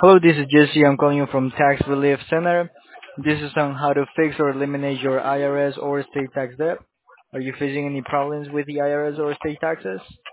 Hello, this is Jesse. I'm calling you from Tax Relief Center. This is on how to fix or eliminate your IRS or state tax debt. Are you facing any problems with the IRS or state taxes?